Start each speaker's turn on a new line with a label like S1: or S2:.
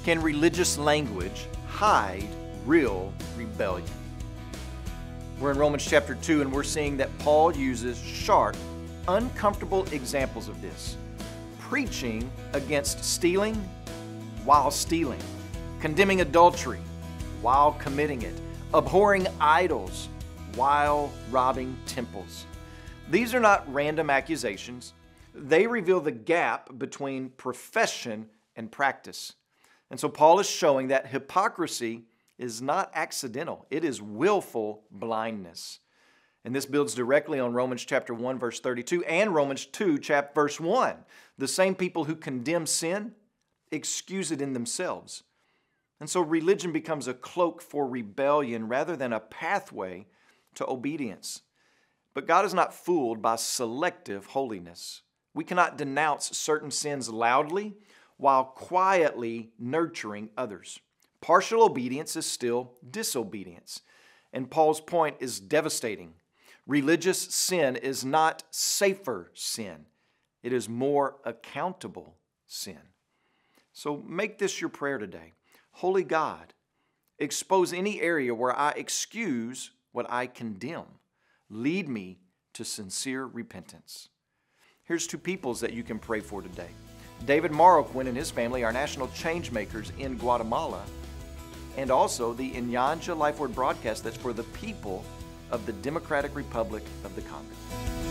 S1: Can religious language hide real rebellion? We're in Romans chapter 2, and we're seeing that Paul uses sharp, uncomfortable examples of this. Preaching against stealing while stealing, condemning adultery while committing it, abhorring idols while robbing temples. These are not random accusations. They reveal the gap between profession and practice. And so Paul is showing that hypocrisy is not accidental. It is willful blindness. And this builds directly on Romans chapter 1, verse 32 and Romans 2, verse 1. The same people who condemn sin excuse it in themselves. And so religion becomes a cloak for rebellion rather than a pathway to obedience. But God is not fooled by selective holiness. We cannot denounce certain sins loudly while quietly nurturing others. Partial obedience is still disobedience. And Paul's point is devastating. Religious sin is not safer sin. It is more accountable sin. So make this your prayer today. Holy God, expose any area where I excuse what I condemn. Lead me to sincere repentance. Here's two peoples that you can pray for today. David Marroquin and his family are national change makers in Guatemala, and also the Inyanja Life Word broadcast that's for the people of the Democratic Republic of the Congo.